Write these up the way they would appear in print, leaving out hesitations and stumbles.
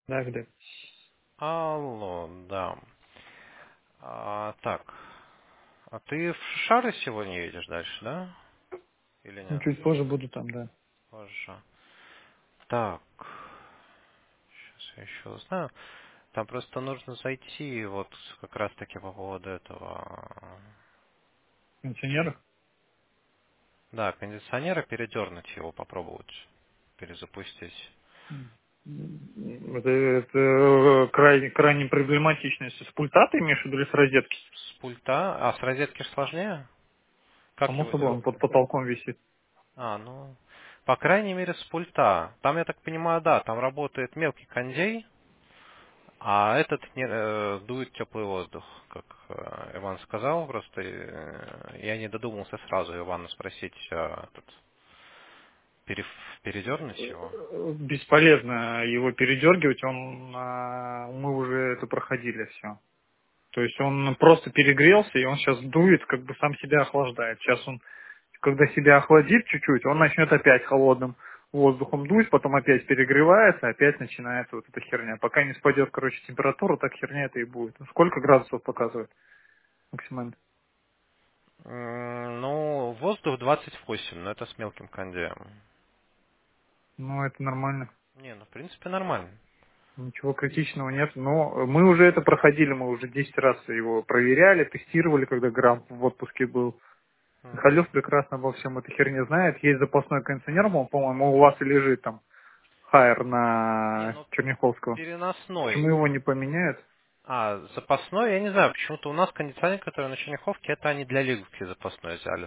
Да, где? Алло, да. Так, а ты в Шары сегодня едешь дальше, да? Или Ну, нет? чуть позже буду там, да. Позже. Так, сейчас я еще узнаю. Там просто нужно зайти вот как раз таки по поводу этого. Пенсионерах? Да, кондиционера передернуть его, попробовать перезапустить. Это крайне проблематично. Если с пульта ты имеешь в виду или с розетки? С пульта, с розетки ж сложнее? Как Само его собой, он дернуть? под потолком висит. Ну, по крайней мере, с пульта. Там, я так понимаю, да, там работает мелкий кондей, а этот дует теплый воздух, как Иван сказал. Просто я не додумался сразу Ивана спросить, передернуть его. Бесполезно его передергивать, мы уже это проходили все. То есть он просто перегрелся, и он сейчас дует, как бы сам себя охлаждает. Сейчас он, когда себя охладит чуть-чуть, он начнет опять холодным воздухом дуть, потом опять перегревается, опять начинается вот эта херня. Пока не спадет, короче, температура, так херня это и будет. Сколько градусов показывает максимально? Ну, воздух 28, но это с мелким кондеем. Ну, это нормально. Не, ну, в принципе, нормально. Ничего критичного нет. Но мы уже это проходили, мы уже 10 раз его проверяли, тестировали, когда Грамм в отпуске был. Михалев прекрасно обо всем этой херне знает. Есть запасной кондиционер, по-моему, у вас и лежит там Хайер Не, на ну, Черняховского. Почему переносной. его не поменяют? Запасной, я не знаю, почему-то у нас кондиционер, который на Черняховке, это они для Лиговки запасной взяли.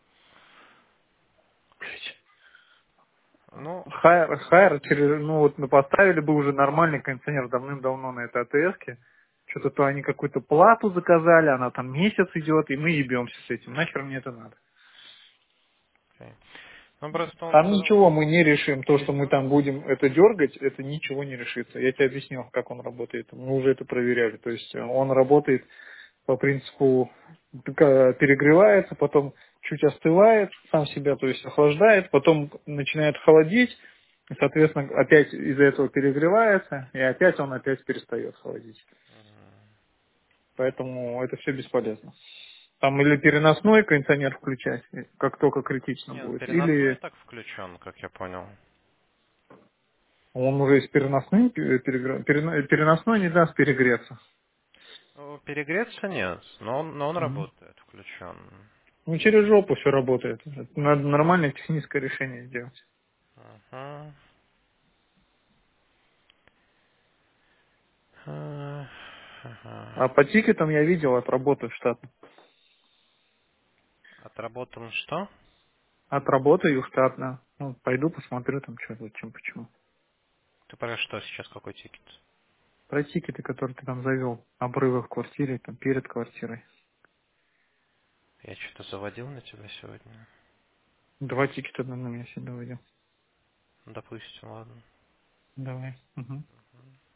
Ну, Хайер, ну вот поставили бы уже нормальный кондиционер давным-давно на этой АТС-ке. Что-то то они какую-то плату заказали, она там месяц идет, и мы ебемся с этим. Нахер мне это надо? окей. Ну, просто он Там сказал, ничего мы не решим. То, что мы там будем это дергать, это ничего не решится. Я тебе объяснил, как он работает. Мы уже это проверяли. То есть он работает по принципу перегревается, потом чуть остывает сам себя, то есть охлаждает, потом начинает холодить, и, соответственно, опять из-за этого перегревается, и опять он опять перестает холодить. Поэтому это все бесполезно. Там или переносной кондиционер включать, как только критично не, ну, будет, переносной или и так включен, как я понял. он уже с переносным, переносной не даст перегреться. Ну, перегреться нет, но он Мгм. работает, включен. Ну, через жопу все работает. Это надо нормальное техническое решение сделать. Ага. А Ага. по тикетам я видел, отработаю штатно. Отработан что? Отработаю штатно. Ну, пойду посмотрю там что, зачем, почему. Ты про что сейчас, какой тикет? Про тикеты, которые ты там завел, обрывы в квартире, там перед квартирой. Я что-то заводил на тебя сегодня. Два тикета на меня сегодня вывел. Ну, допустим, ладно. Давай. Мгм.